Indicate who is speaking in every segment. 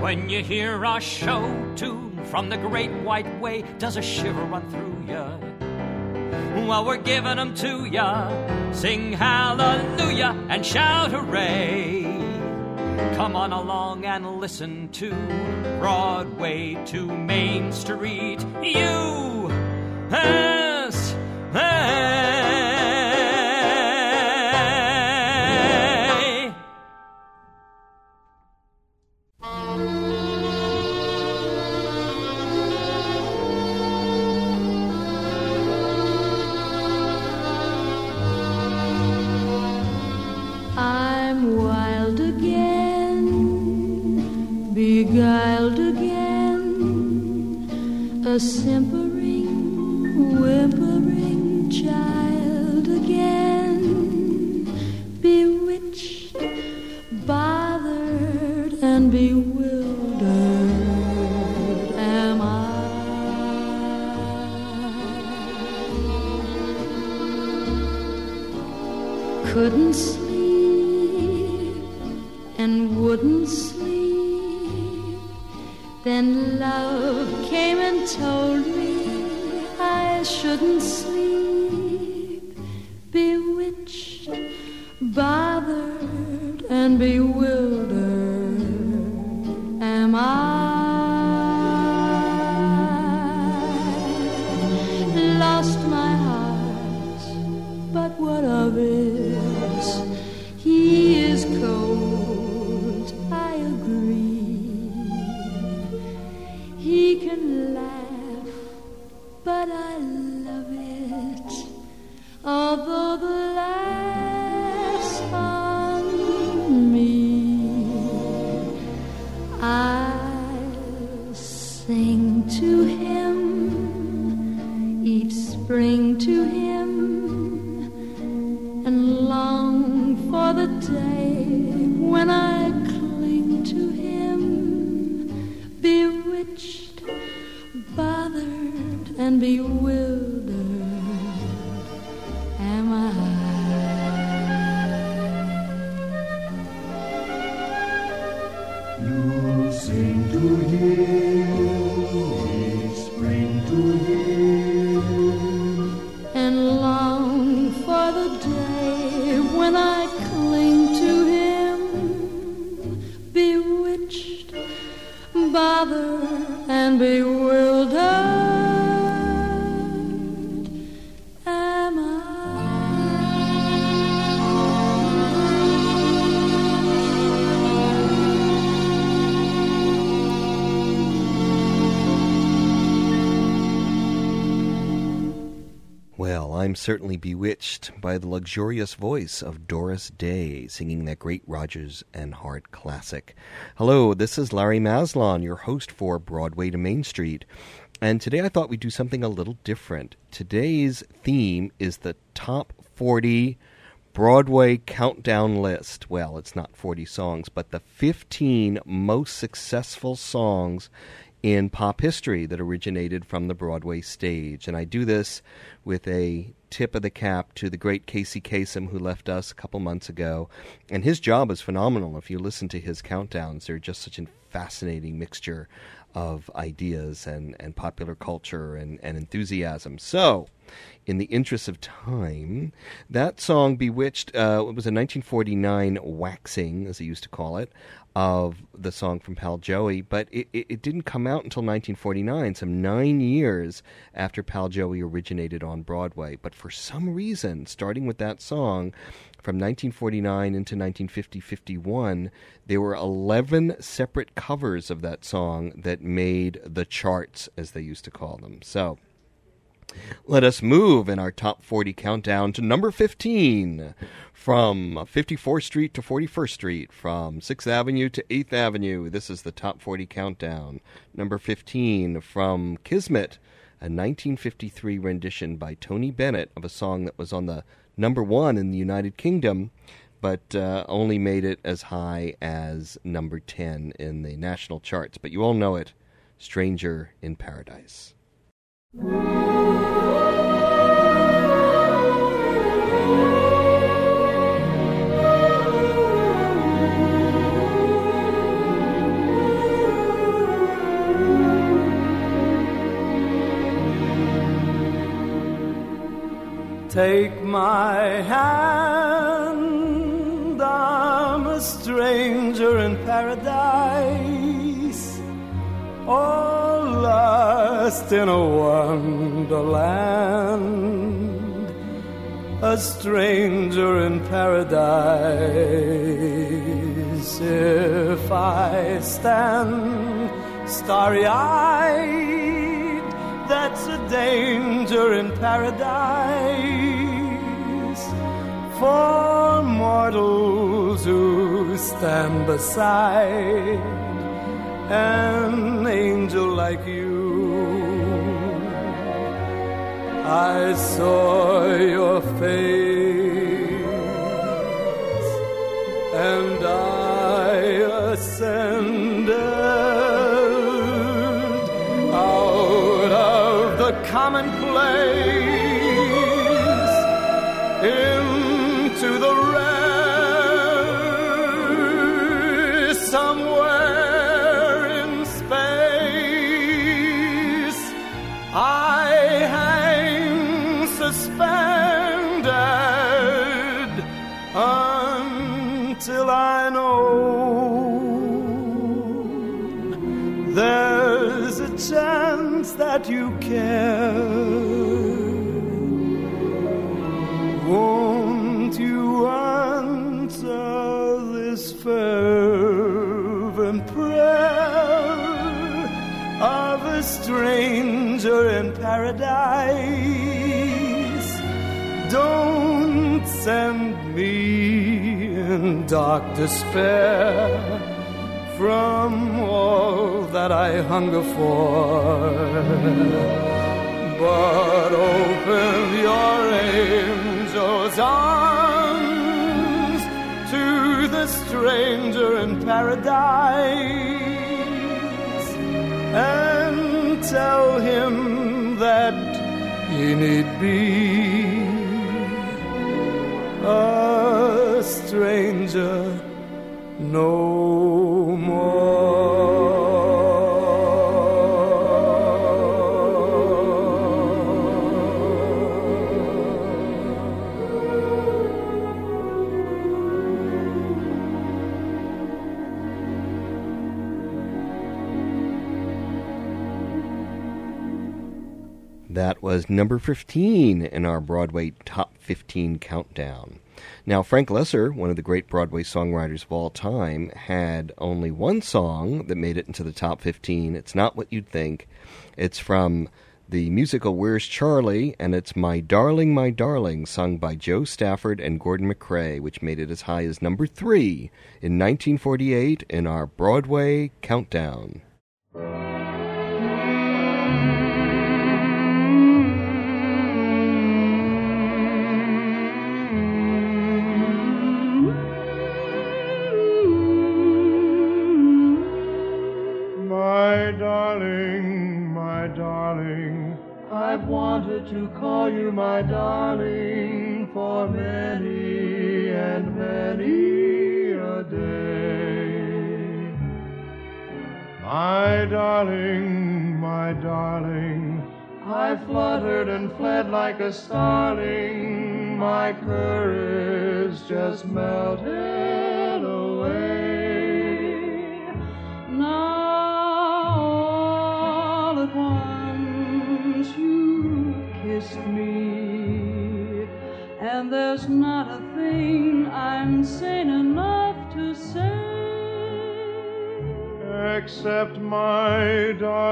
Speaker 1: When you hear our show tune from the Great White Way, does a shiver run through ya? Well, we're giving them to ya. Sing hallelujah and shout hooray. Come on along and listen to Broadway to Main Street. USA.
Speaker 2: Beguiled again, a simpering, whimpering child again, bewitched, bothered, and bewildered am I. Couldn't sleep and wouldn't sleep. Then love came and told me I shouldn't sleep. Bewitched, bothered, and bewildered am I. Lost my heart, but what of it? He is cold, I agree. He can laugh, but I love it, although the laugh's on me. I'll sing to him, each spring to him, and long for the day when I cling to him, bewitched, bothered, and bewildered am I.
Speaker 3: You sing to him, spring to him,
Speaker 2: and long for the day when I cling to him, bewitched, bothered, and bewildered am I.
Speaker 4: Well, I'm certainly bewitched by the luxurious voice of Doris Day singing that great Rodgers and Hart classic. Hello, this is Larry Maslon, your host for Broadway to Main Street. And today I thought we'd do something a little different. Today's theme is the top 40 Broadway countdown list. Well, it's not 40 songs, but the 15 most successful songs in pop history that originated from the Broadway stage. And I do this with a tip of the cap to the great Casey Kasem, who left us a couple months ago. And his job is phenomenal. If you listen to his countdowns, they're just such a fascinating mixture of ideas and popular culture and enthusiasm. So, in the interest of time, that song Bewitched, it was a 1949 waxing, as they used to call it, of the song from Pal Joey, but it didn't come out until 1949, some 9 years after Pal Joey originated on Broadway. But for some reason, starting with that song, from 1949 into 1950-51, there were 11 separate covers of that song that made the charts, as they used to call them. So, let us move in our top 40 countdown to number 15. From 54th Street to 41st Street, from 6th Avenue to 8th Avenue. This is the top 40 countdown. Number 15, from Kismet, a 1953 rendition by Tony Bennett of a song that was on the number 1 in the United Kingdom, but only made it as high as number 10 in the national charts. But you all know it, Stranger in Paradise.
Speaker 5: Take my hand, I'm a stranger in paradise, all lost in a wonderland, a stranger in paradise. If I stand starry-eyed, that's a danger in paradise for mortals who stand beside an angel like you. I saw your face and I ascended commonplace into the rest, somewhere in space I hang suspended until I know there's a chance that you care. Won't you answer this fervent prayer of a stranger in paradise? Don't send me in dark despair from all that I hunger for, but open your angel's arms to the stranger in paradise and tell him that he need be a stranger no more.
Speaker 4: That was number 15 in our Broadway Top 15 Countdown. Now, Frank Loesser, one of the great Broadway songwriters of all time, had only one song that made it into the top 15. It's not what you'd think. It's from the musical Where's Charlie, and it's My Darling, sung by Joe Stafford and Gordon MacRae, which made it as high as number 3 in 1948 in our Broadway Countdown.
Speaker 3: My darling, I've wanted to call you my darling for many and many a day. My darling, I fluttered and fled like a starling, my courage just melted away. Now kissed me, and there's not a thing I'm sane enough to say, except my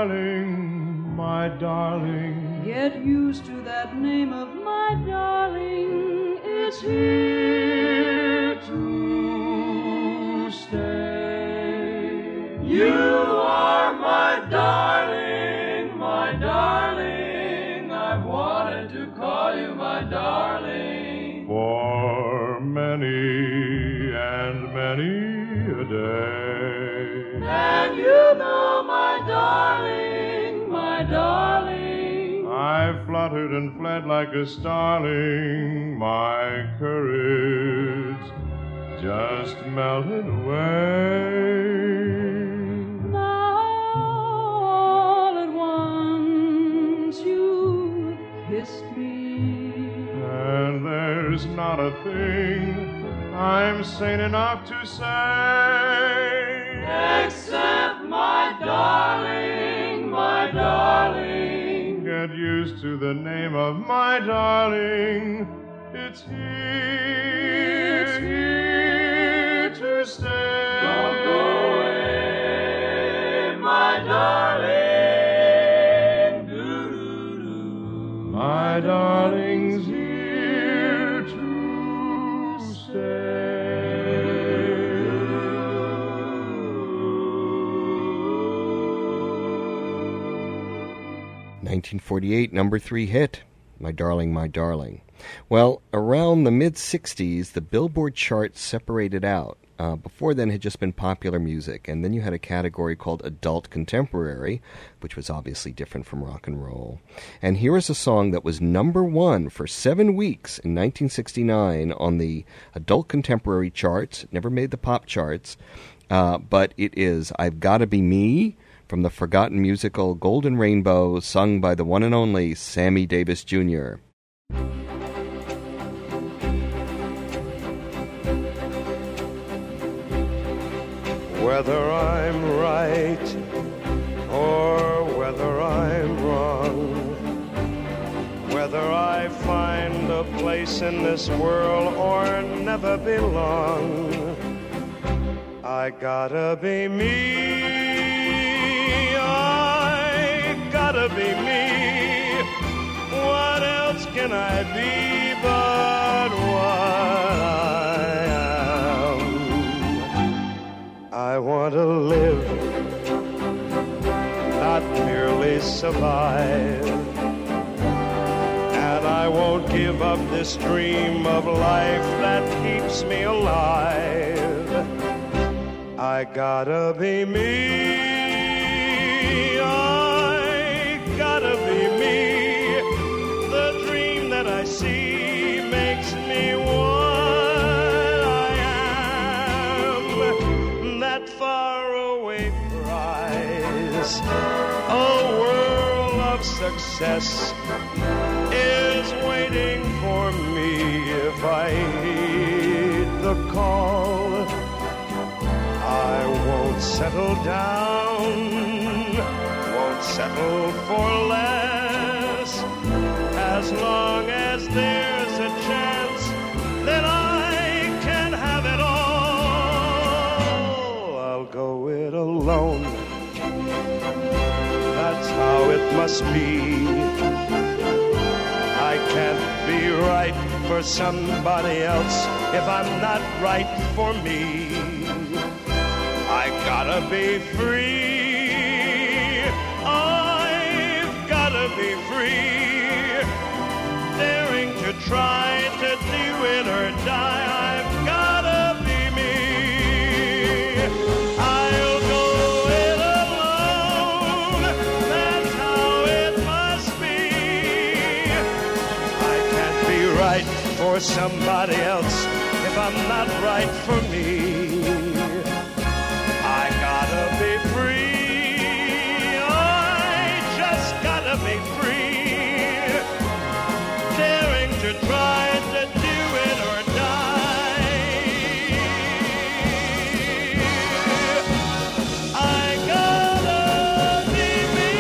Speaker 3: darling, get used to that name of my darling, it's here to stay. You are my darling, my darling, I've wanted to call you my darling for many and many a day. And you know, my darling, I fluttered and fled like a starling, my courage just melted away. Kissed me, a thing I'm sane enough to say.
Speaker 6: Except my darling, my darling.
Speaker 3: Get used to the name of my darling. It's here to stay.
Speaker 6: Don't go away, my darling. Doo-doo-doo.
Speaker 3: My darling's here to stay.
Speaker 4: 1948, number 3 hit, My Darling, My Darling. Well, around the mid-60s, the Billboard charts separated out. Before then, it had just been popular music, and then you had a category called Adult Contemporary, which was obviously different from rock and roll. And here is a song that was number 1 for 7 weeks in 1969 on the Adult Contemporary charts. It never made the pop charts, but it is I've Gotta Be Me, from the forgotten musical Golden Rainbow, sung by the one and only Sammy Davis Jr.
Speaker 5: Whether I'm right or whether I'm wrong, whether I find a place in this world or never belong, I gotta be me, I gotta be me. What else can I be but what I am? I want to live, not merely survive. And I won't give up this dream of life that keeps me alive. I gotta be me, I gotta be me. The dream that I see makes me what I am. That faraway prize, a world of success, is waiting for me if I heed the call. I won't settle down, won't settle for less, as long as there's a chance that I can have it all. I'll go it alone, that's how it must be. I can't be right for somebody else if I'm not right for me. I gotta be free, I've gotta be free, daring to try to do it or die. I've gotta be me, I'll go it alone, that's how it must be. I can't be right for somebody else if I'm not right for me. I gotta be free, I just gotta be free, daring to try to do it or die. I gotta be me.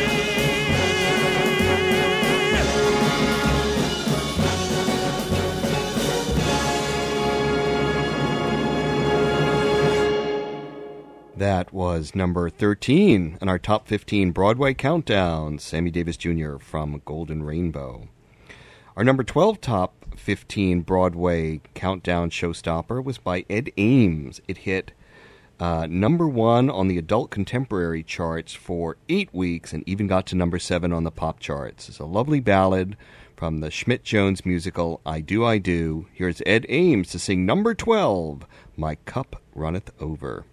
Speaker 4: That was number 13 in our top 15 Broadway countdown, Sammy Davis Jr. from Golden Rainbow. Our number 12 top 15 Broadway countdown showstopper was by Ed Ames. It hit number 1 on the adult contemporary charts for 8 weeks and even got to number 7 on the pop charts. It's a lovely ballad from the Schmidt-Jones musical I Do, I Do. Here's Ed Ames to sing number 12, My Cup Runneth Over.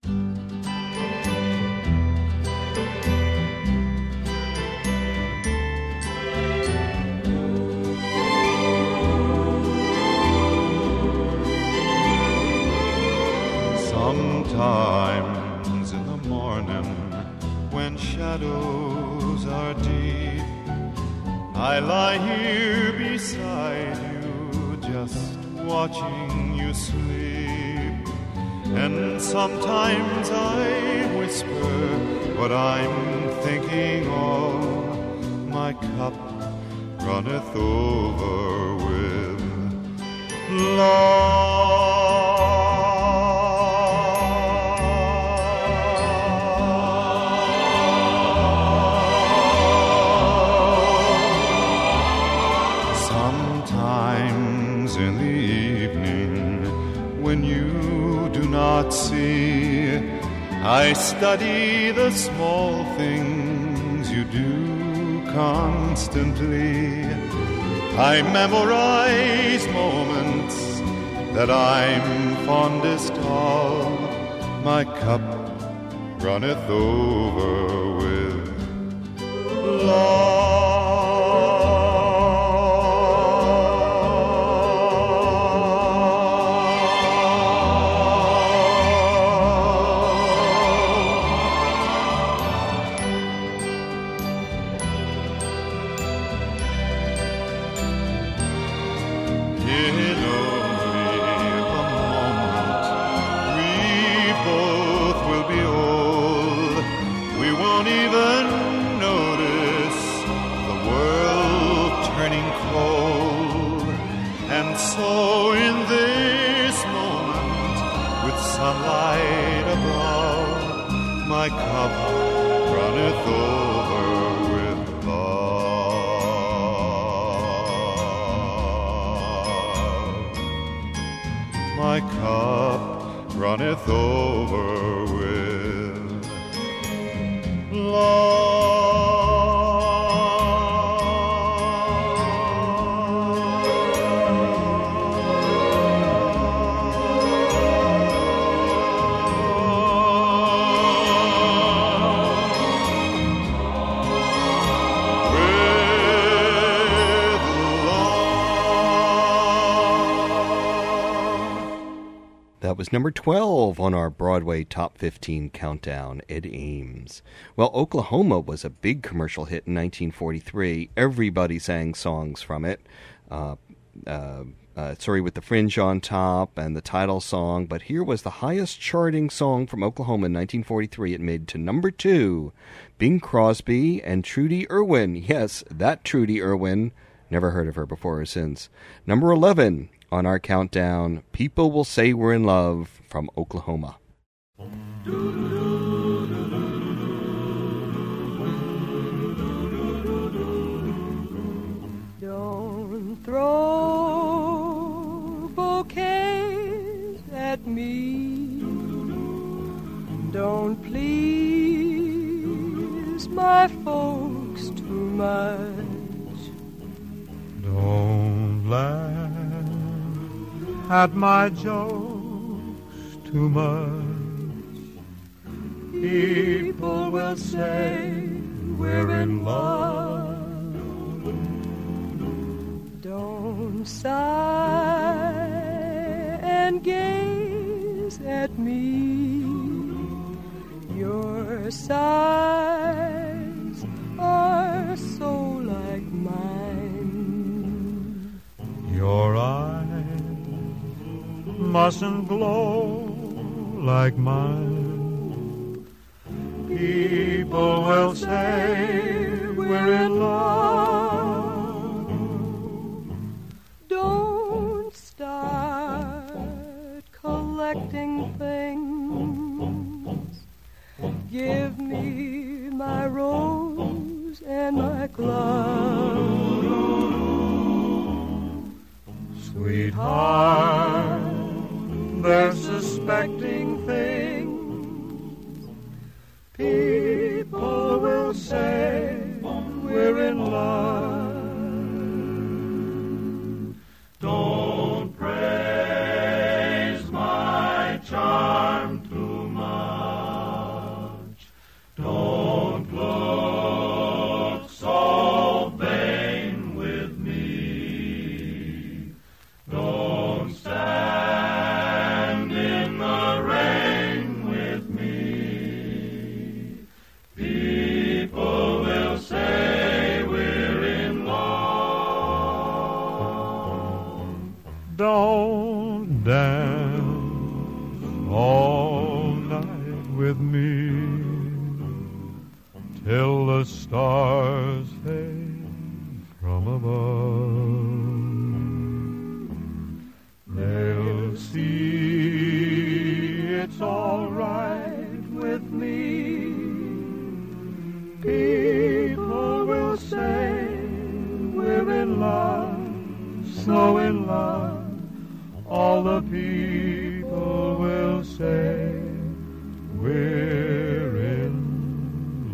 Speaker 3: Sometimes in the morning, when shadows are deep, I lie here beside you, just
Speaker 5: watching you sleep. And sometimes I whisper what I'm thinking of. My cup runneth over with love. Sometimes in the evening, when you do not see, I study the small things you do constantly. I memorize moments that I'm fondest of. My cup runneth over with love. So in this moment, with sunlight above, my cup runneth over with love. My cup runneth over with love.
Speaker 4: That was number 12 on our Broadway Top 15 countdown, Ed Ames. Well, Oklahoma was a big commercial hit in 1943. Everybody sang songs from it. Sorry with the Fringe on Top and the title song. But here was the highest charting song from Oklahoma in 1943. It made to number 2. Bing Crosby and Trudy Irwin. Yes, that Trudy Irwin. Never heard of her before or since. Number 11. On our countdown, People Will Say We're in Love from Oklahoma.
Speaker 2: Don't throw bouquets at me. Don't please my folks too much.
Speaker 7: Don't laugh at my jokes too much. People will say we're in love.
Speaker 2: Don't sigh and gaze at me. Your sighs are so like mine.
Speaker 7: Your eyes mustn't glow like mine. People will say we're in love.
Speaker 2: Don't start collecting things. Give me my rose and my glove.
Speaker 7: Sweetheart, they're suspecting things. People will say we're in love. stars fade from above. They'll see it's all right with me. People will say we're in love, so in love. All the people will say we're in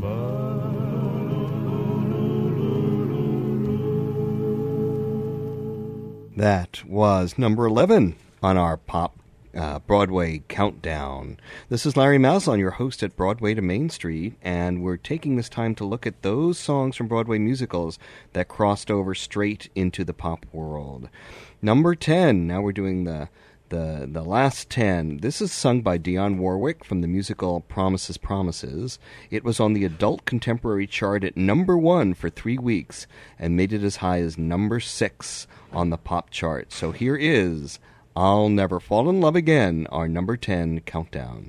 Speaker 7: love.
Speaker 4: That was number 11 on our pop Broadway countdown. This is Larry Maslon, your host at Broadway to Main Street, and we're taking this time to look at those songs from Broadway musicals that crossed over straight into the pop world. Number 10, now we're doing the last 10. This is sung by Dionne Warwick from the musical Promises, Promises. It was on the adult contemporary chart at number 1 for 3 weeks and made it as high as number 6 on the pop chart. So here is I'll Never Fall in Love Again, our number 10 countdown.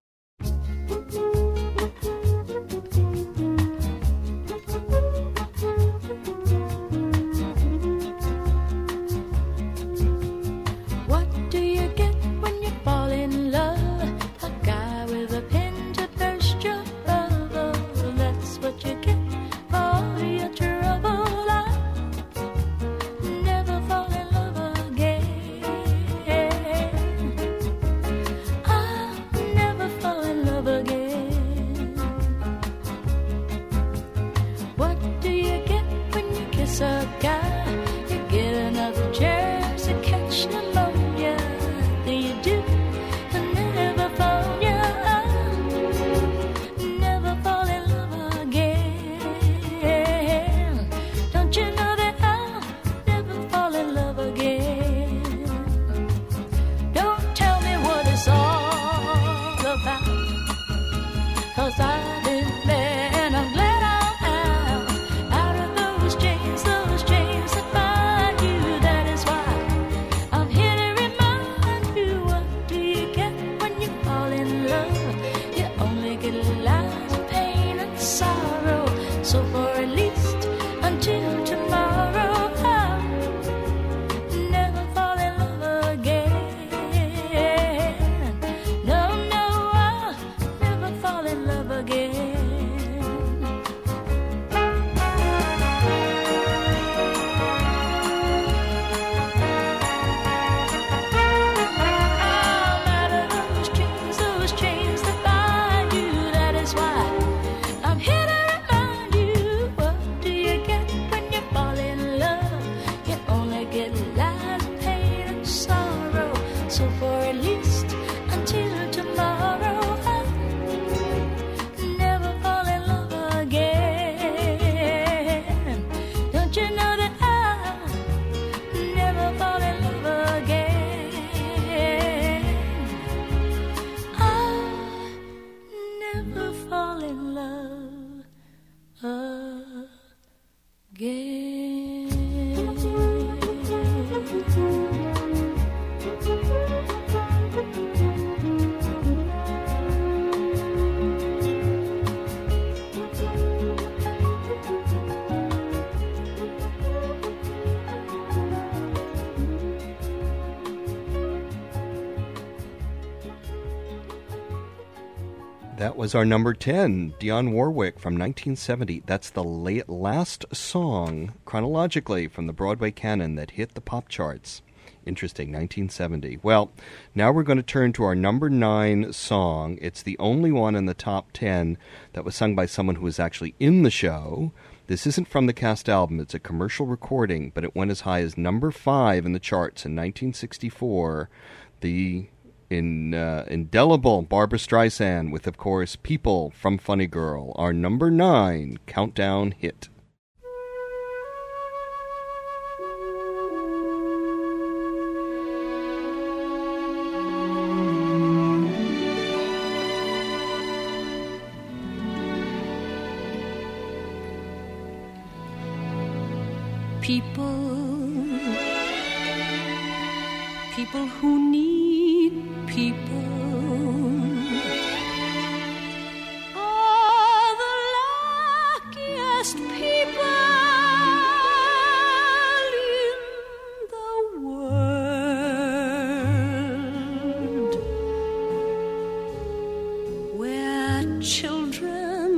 Speaker 4: That was our number 10, Dionne Warwick from 1970. That's the last song, chronologically, from the Broadway canon that hit the pop charts. Interesting, 1970. Well, now we're going to turn to our number 9 song. It's the only one in the top 10 that was sung by someone who was actually in the show. This isn't from the cast album. It's a commercial recording, but it went as high as number 5 in the charts in 1964. The indelible Barbra Streisand with, of course, People from Funny Girl, our number 9 countdown hit.
Speaker 8: People who need people are the luckiest children,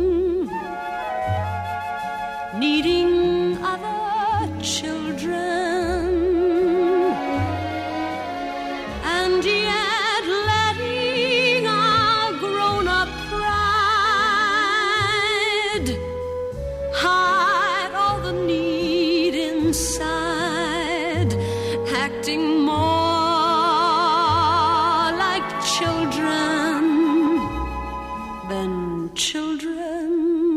Speaker 8: needing other children, and yet letting our grown-up pride hide all the need inside, acting more like children than children.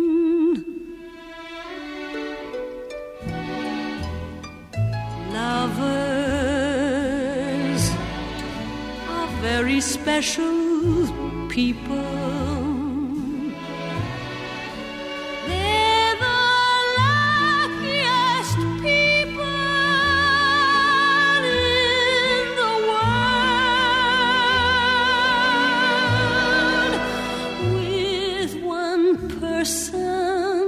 Speaker 8: Lovers are very special people. They're the luckiest people in the world. With one person,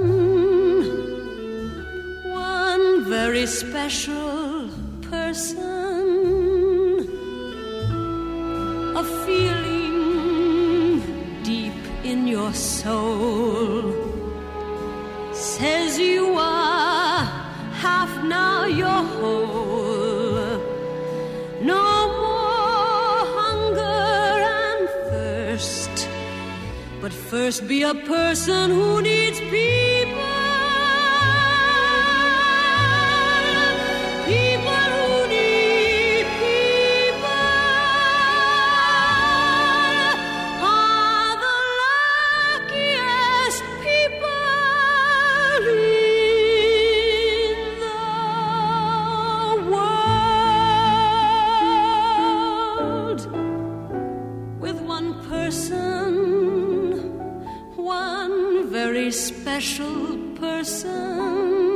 Speaker 8: one very special person, a feeling deep in your soul says you are half, now you're whole. No more hunger and thirst, but first be a person who needs people. People who need people are the luckiest people in the world. With one person, one very special person,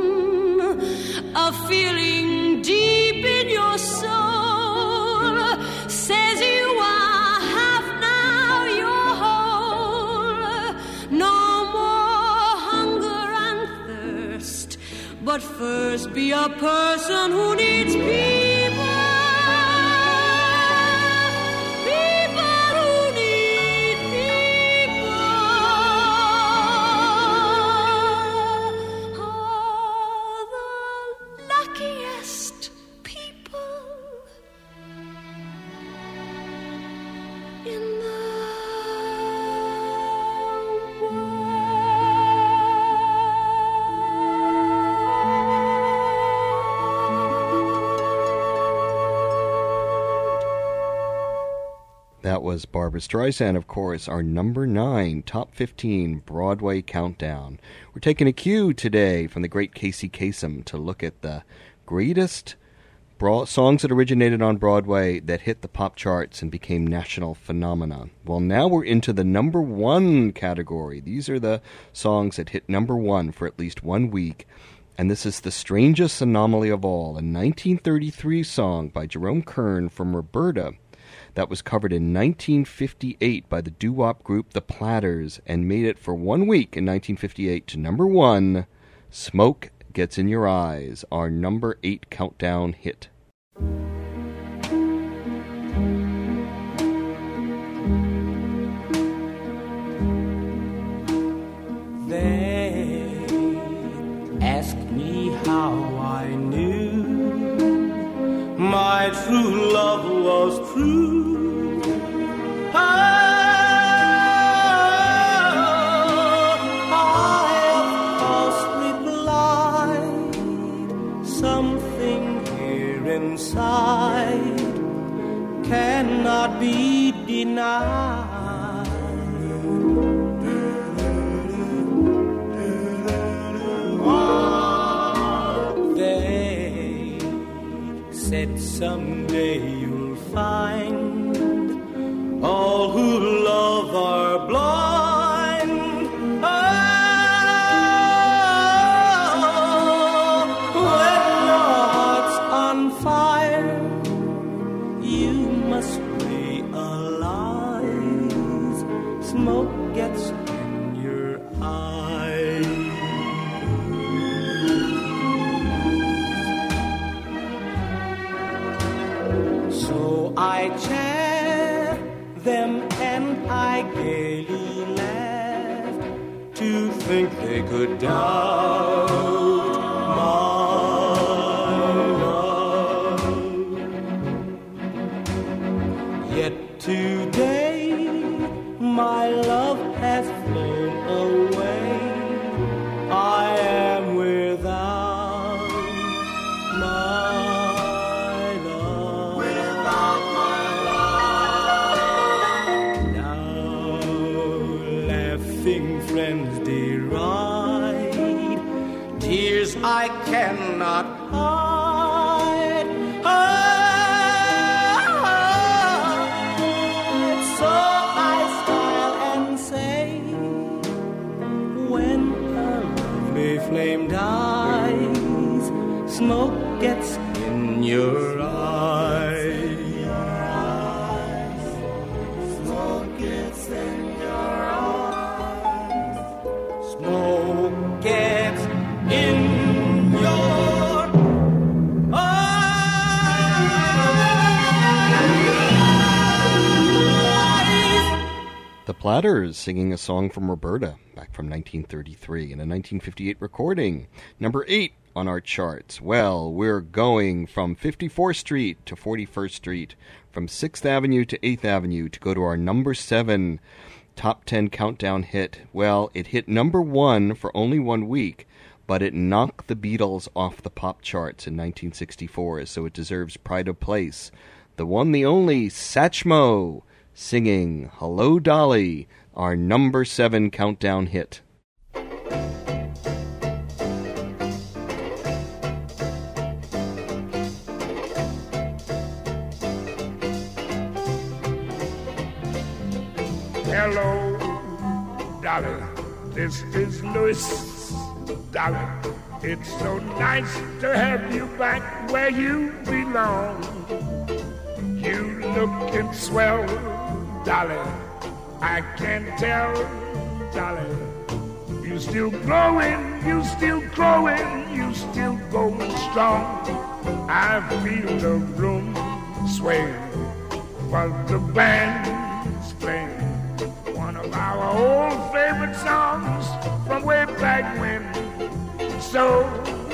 Speaker 8: a feeling deep in your soul says you are half, now you're whole. No more hunger and thirst, but first be a person who needs people. People who need people are the luckiest people in the
Speaker 4: That was Barbra Streisand, of course, our number 9 Top 15 Broadway Countdown. We're taking a cue today from the great Casey Kasem to look at the greatest songs that originated on Broadway that hit the pop charts and became national phenomena. Well, now we're into the number 1 category. These are the songs that hit number 1 for at least 1 week. And this is the strangest anomaly of all, a 1933 song by Jerome Kern from Roberta that was covered in 1958 by the doo-wop group The Platters and made it for 1 week in 1958 to number 1, Smoke Gets in Your Eyes, our number 8 countdown hit.
Speaker 9: They asked me how I knew my true love was true. Inside cannot be denied. They said someday you'll find all who love are blind. Smoke gets in your eyes. So I chair them and I gaily laugh. think they could doubt my love. Yet today my love has flown away. I am without my love. Without my love. Now laughing friends deride, tears I cannot hide. So I smile and say, when a lovely flame dies, smoke gets in your eyes. Smoke gets in your eyes. Smoke gets in your eyes.
Speaker 4: The Platters singing a song from Roberta, back from 1933, in a 1958 recording. Number 8 on our charts. Well, we're going from 54th Street to 41st Street, from 6th Avenue to 8th Avenue, to go to our number 7 top 10 countdown hit. Well, it hit number 1 for only 1 week, but it knocked the Beatles off the pop charts in 1964, so it deserves pride of place. The one, the only, Satchmo, singing Hello Dolly, our number 7 countdown hit.
Speaker 10: Hello, Dolly, this is Louis. Dolly, it's so nice to have you back where you belong. You lookin' swell, Dolly, I can tell, Dolly. You still growing, you still growing, you still going strong. I feel the room sway while the band's playing one of our old favorite songs from way back when. So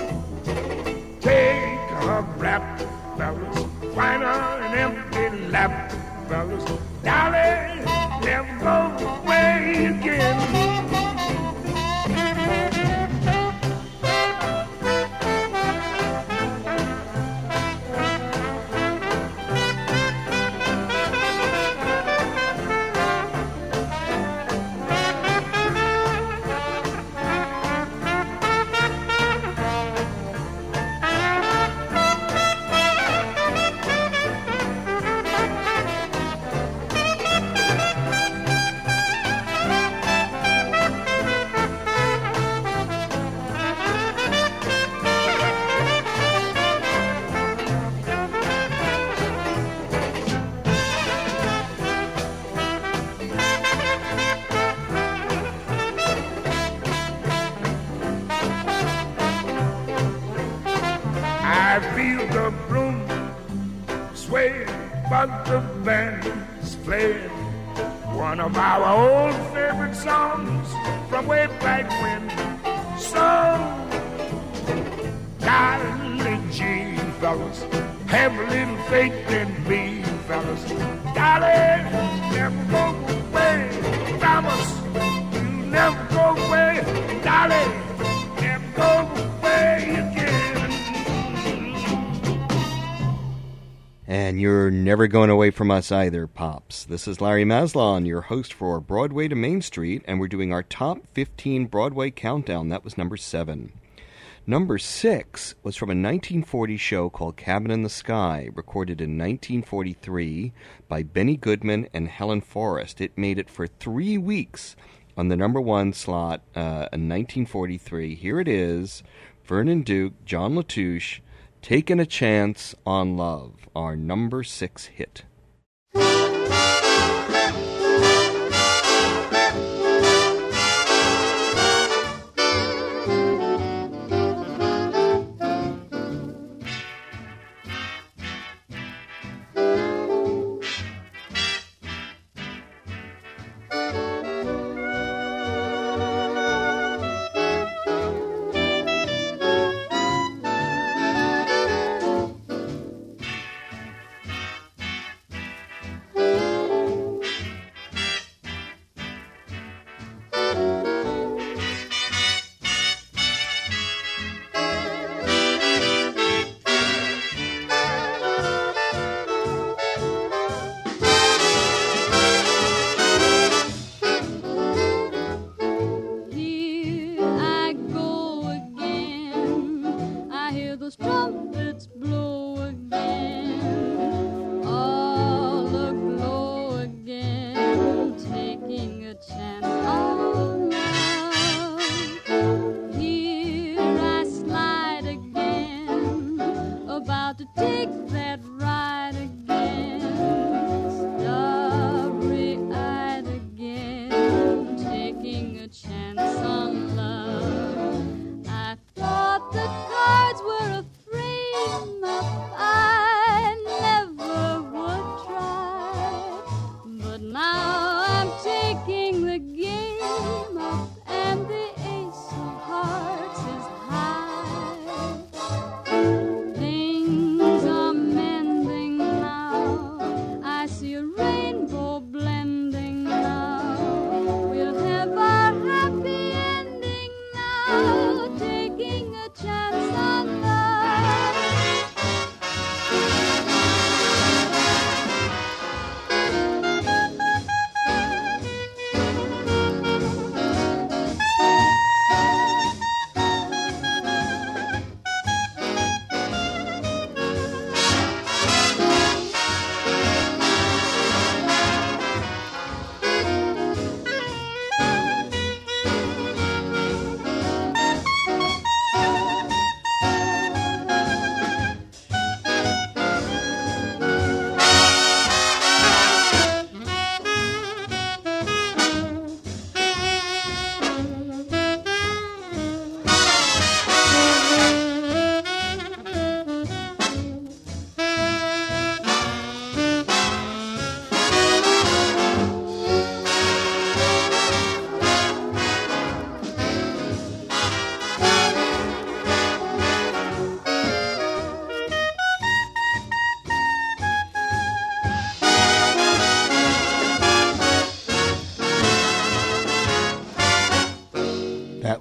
Speaker 10: take a rap, fellas, find an empty lap, fellas. Dolly, never go away again. I feel the broom sway, but the band's playing one of our old favorite songs from way back when. So, golly gee, fellas, have a little faith in me, fellas. Dolly, never go away, promise you never go away. Dolly, never go away again.
Speaker 4: And you're never going away from us either, Pops. This is Larry Maslon, your host for Broadway to Main Street, and we're doing our top 15 Broadway countdown. That was number 7. Number 6 was from a 1940 show called Cabin in the Sky, recorded in 1943 by Benny Goodman and Helen Forrest. It made it for 3 weeks on the number 1 slot in 1943. Here it is, Vernon Duke, John Latouche, Taking a Chance on Love, our number 6 hit.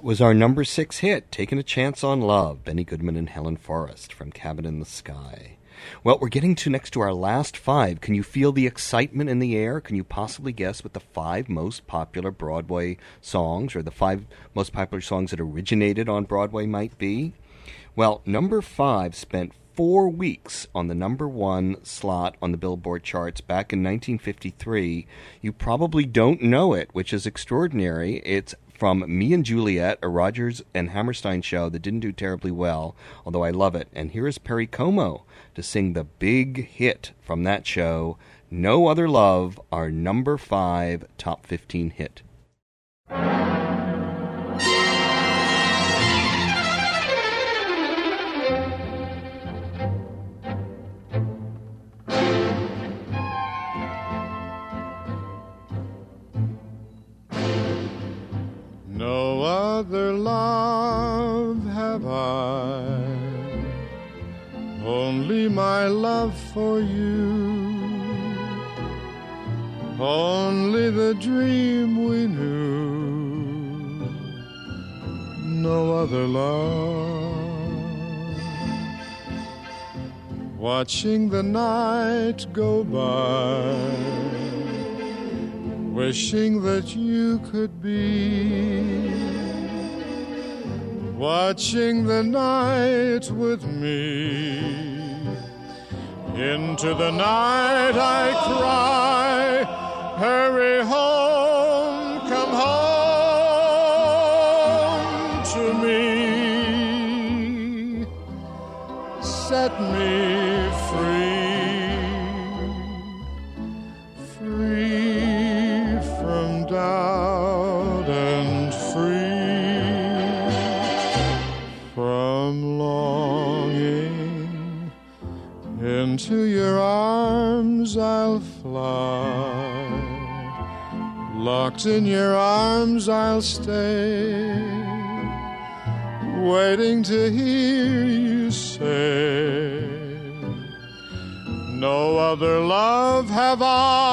Speaker 4: That was our number 6 hit, Taking a Chance on Love, Benny Goodman and Helen Forrest from Cabin in the Sky. Well, we're getting next to our last 5. Can you feel the excitement in the air? Can you possibly guess what the 5 most popular Broadway songs, or the 5 most popular songs that originated on Broadway might be? Well, number 5 spent 4 weeks on the number 1 slot on the Billboard charts back in 1953. You probably don't know it, which is extraordinary. It's from Me and Juliet, a Rodgers and Hammerstein show that didn't do terribly well, although I love it. And here is Perry Como to sing the big hit from that show, No Other Love, our number 5 top 15 hit.
Speaker 3: No other love have I, only my love for you, only the dream we knew, no other love. Watching the night go by, wishing that you could be, watching the night with me. Into the night I cry, hurry home, come home to me, set me free. Doubt and free from longing. Into your arms I'll fly, locked in your arms I'll stay, waiting to hear you say, no other love have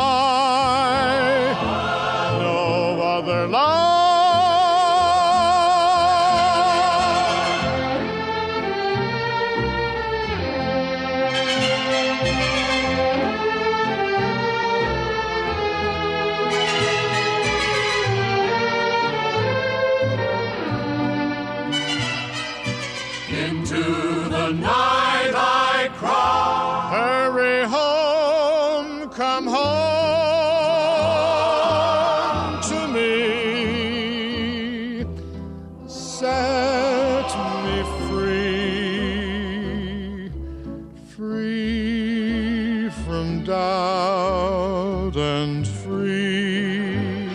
Speaker 3: I, no other love. Into the night I cry, hurry home, come home to me, set me free, free from doubt and free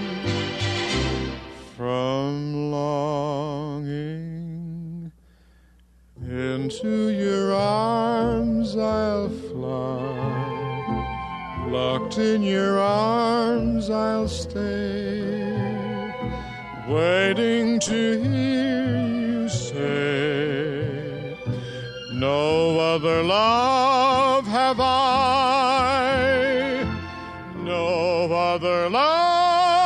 Speaker 3: from longing. Into your arms I'll fly, locked in your arms I'll stay, waiting to hear you say, no other love have I, no other love.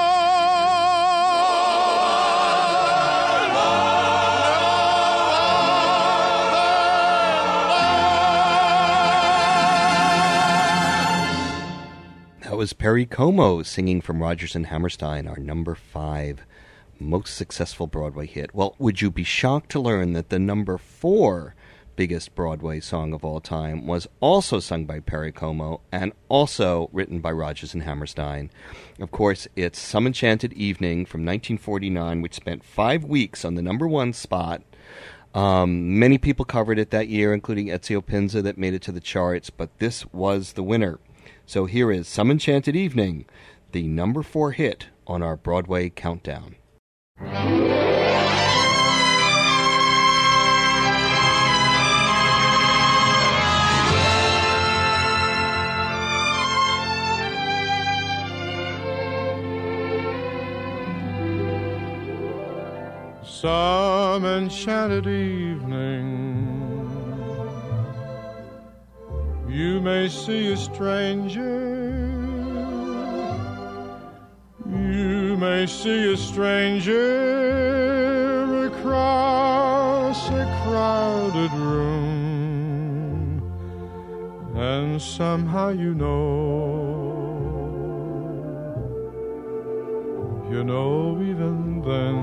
Speaker 4: That was Perry Como singing from Rodgers and Hammerstein, our number 5 most successful Broadway hit. Well, would you be shocked to learn that the number 4 biggest Broadway song of all time was also sung by Perry Como and also written by Rodgers and Hammerstein? Of course, it's Some Enchanted Evening from 1949, which spent 5 weeks on the number 1 spot. Many people covered it that year, including Ezio Pinza, that made it to the charts, but this was the winner. So here is Some Enchanted Evening, the number 4 hit on our Broadway countdown.
Speaker 3: Some enchanted evening, you may see a stranger, you may see a stranger across a crowded room, and somehow you know even then,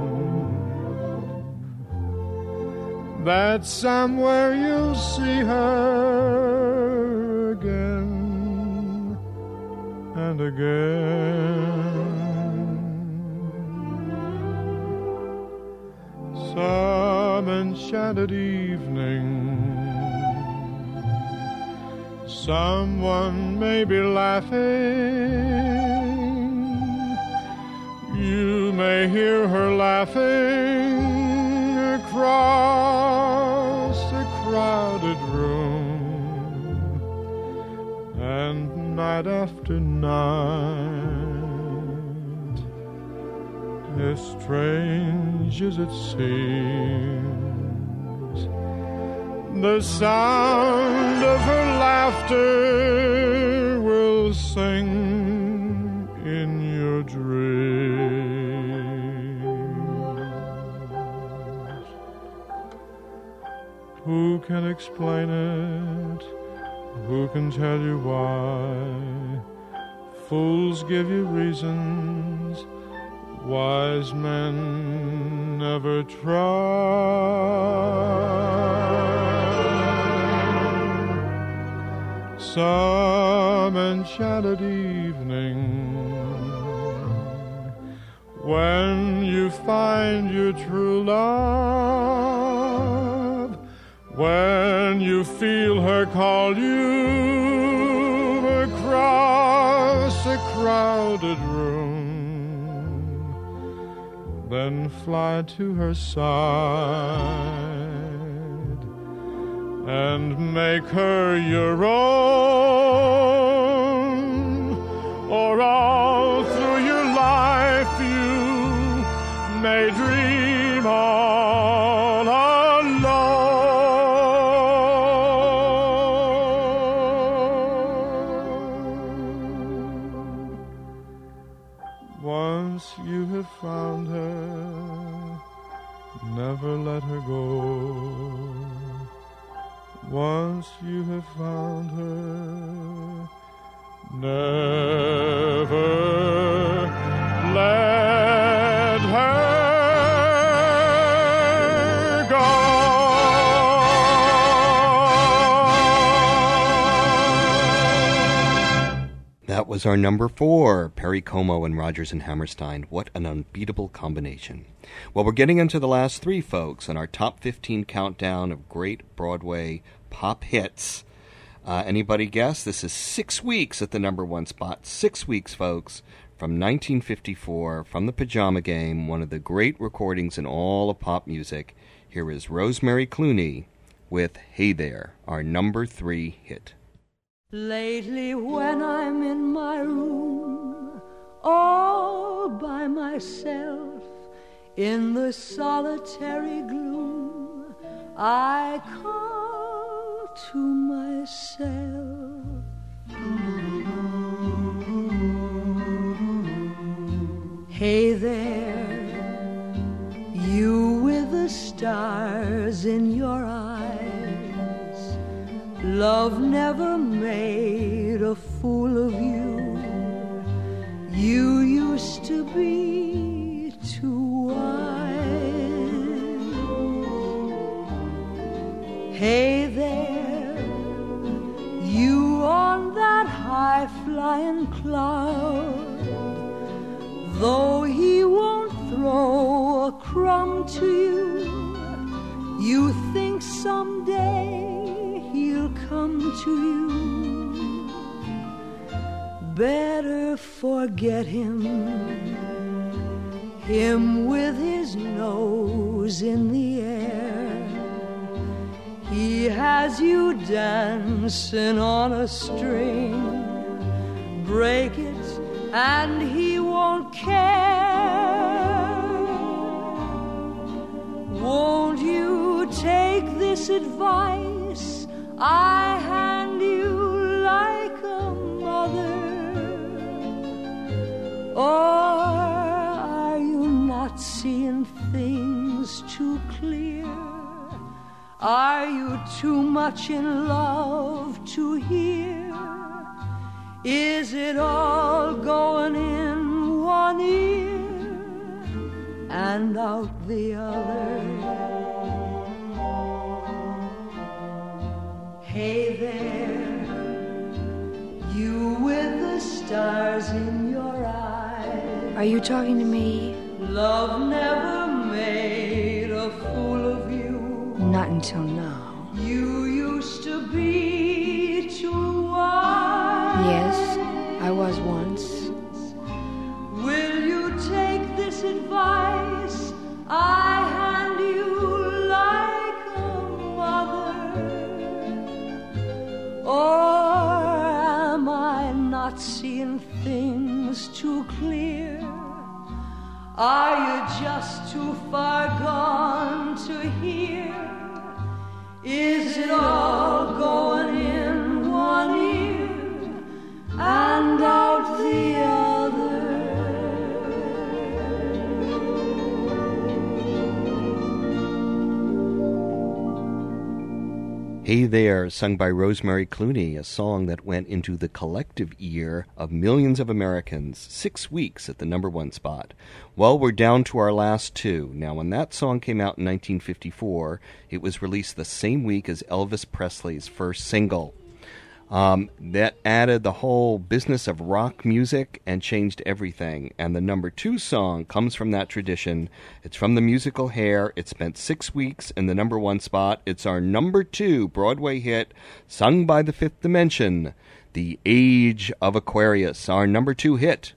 Speaker 3: that somewhere you'll see her again and again. Some enchanted evening, someone may be laughing. You may hear her laughing across a crowded room, and night after night, as strange as it seems, the sound of her laughter will sing in your dreams. Who can explain it? Who can tell you why? Fools give you reasons, wise men never try. Some enchanted evening, when you find your true love, when you feel her call you across a crowded room, then fly to her side and make her your own, or all through your life you may dream all alone. Once you have found her, never let her go. Once you have found her, never let her go.
Speaker 4: That was our number 4, Perry Como and Rodgers and Hammerstein. What an unbeatable combination. Well, we're getting into the last 3, folks, on our top 15 countdown of great Broadway pop hits. Anybody guess? This is 6 weeks at the number 1 spot. 6 weeks, folks, from 1954, from the Pajama Game, one of the great recordings in all of pop music. Here is Rosemary Clooney with Hey There, our number 3 hit.
Speaker 2: Lately when I'm in my room, all by myself, in the solitary gloom, I call to myself. Hey there, you with the stars in your eyes. Love never made a fool of you. You used to be too wise. Hey there, you on that high-flying cloud. Though he won't throw a crumb to you, you think someday he'll come to you. Better forget him with his nose in the air. He has you dancing on a string. Break it and he won't care. Won't you take this advice I hand you like a mother? Or not seeing things too clear? Are you too much in love to hear? Is it all going in one ear and out the other? Hey there, you with the stars in your eyes.
Speaker 8: Are you talking to me?
Speaker 2: Love never made a fool of you.
Speaker 8: Not until now.
Speaker 2: You used to be too wise.
Speaker 8: Yes, I was once.
Speaker 2: Will you take this advice I hand you like a mother? Or am I not seeing things too clear? Are you just too far gone to hear? Is it all going in one ear and out the other?
Speaker 4: Hey There, sung by Rosemary Clooney, a song that went into the collective ear of millions of Americans, 6 weeks at the #1 spot. Well, we're down to our last two. Now, when that song came out in 1954, it was released the same week as Elvis Presley's first single. That added the whole business of rock music and changed everything. And the #2 song comes from that tradition. It's from the musical Hair. It spent 6 weeks in the #1 spot. It's our #2 Broadway hit, sung by the Fifth Dimension, The Age of Aquarius, our #2 hit.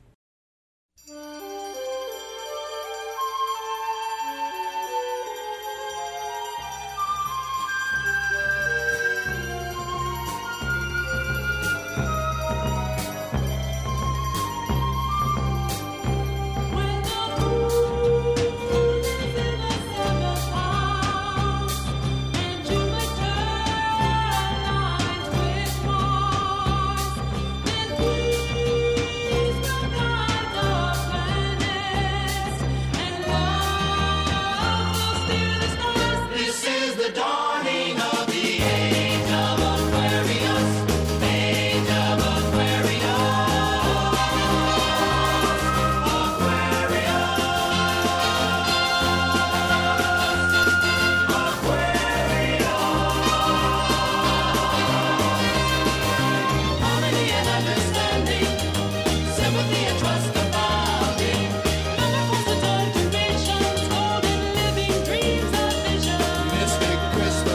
Speaker 11: Christmas.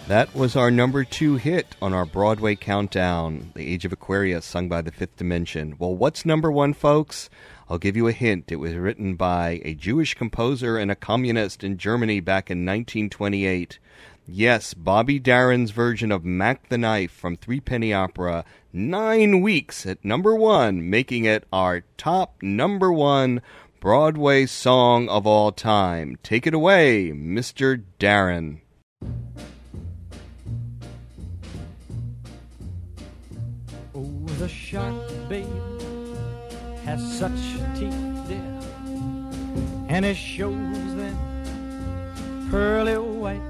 Speaker 4: That was our number 2 hit on our Broadway countdown, The Age of Aquarius, sung by the Fifth Dimension. Well, what's number 1, folks? I'll give you a hint. It was written by a Jewish composer and a communist in Germany back in 1928. Yes, Bobby Darin's version of Mac the Knife from Threepenny Opera, 9 weeks at number 1, making it our top number 1 Broadway song of all time. Take it away, Mr. Darin.
Speaker 1: Oh, the shark, babe, has such teeth, dear, and it shows them pearly white.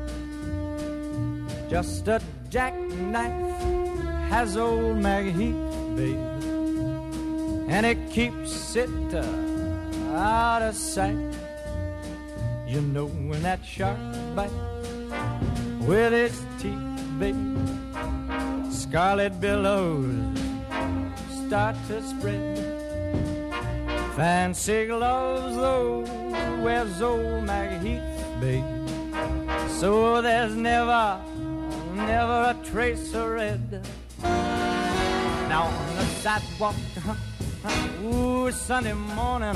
Speaker 1: Just a jackknife has old Maggie Heath, babe, and it keeps it out of sight. You know when that shark bites with its teeth, babe, scarlet billows start to spread. Fancy gloves, though, wears old Maggie Heath, babe, so there's never a trace of red. Now on the sidewalk, ooh, Sunday morning,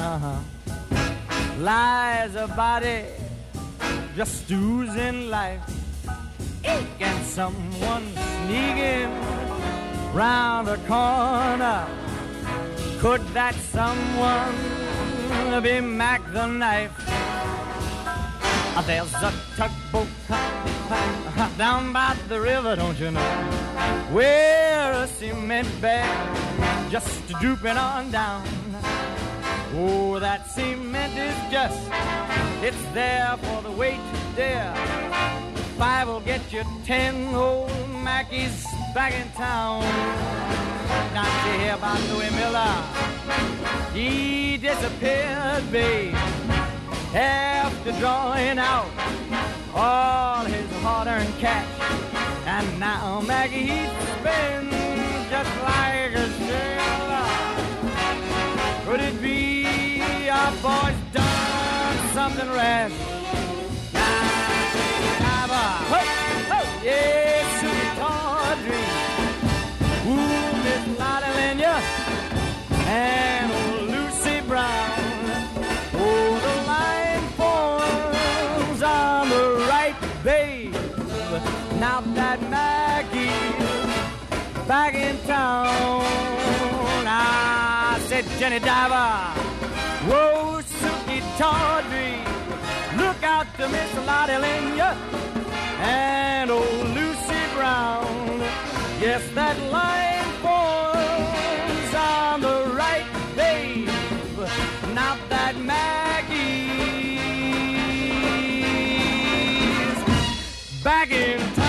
Speaker 1: lies a body just oozing life. And someone sneaking round the corner. Could that someone be Mac the Knife? There's a tugboat down by the river, don't you know, where a cement bag just drooping on down. Oh, that cement is just, it's there for the weight to dare. 5 will get you 10 old Mackies back in town. Now you hear about Louis Miller? He disappeared, babe, after drawing out all his hard-earned cash. And now Maggie Heath spins just like a sailor. Could it be our boy's done something rash? Yes, sweet Audrey, ooh, Miss Lottie Lenya, and old Lucy Brown. Oh, the line forms on the right, babe. Now that Maggie's back in town, I said, Jenny Diver, whoa, Suki Tawdry, look out to Miss Lottie Lenya and old Lucy Brown. Yes, that line forms on the right, babe. Now that Maggie's back in town.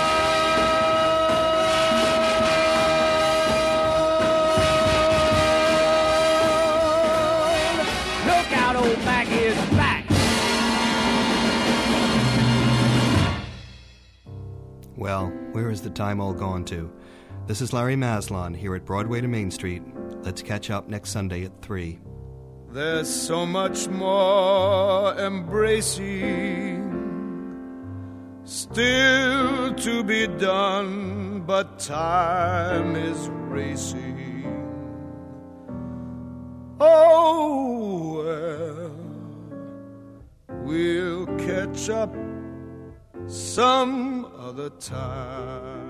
Speaker 1: Look out, old Maggie is back.
Speaker 4: Well, where is the time all gone to? This is Larry Maslon here at Broadway to Main Street. Let's catch up next Sunday at 3.
Speaker 7: There's so much more embracing still to be done, but time is racing. Oh, well, we'll catch up some other time.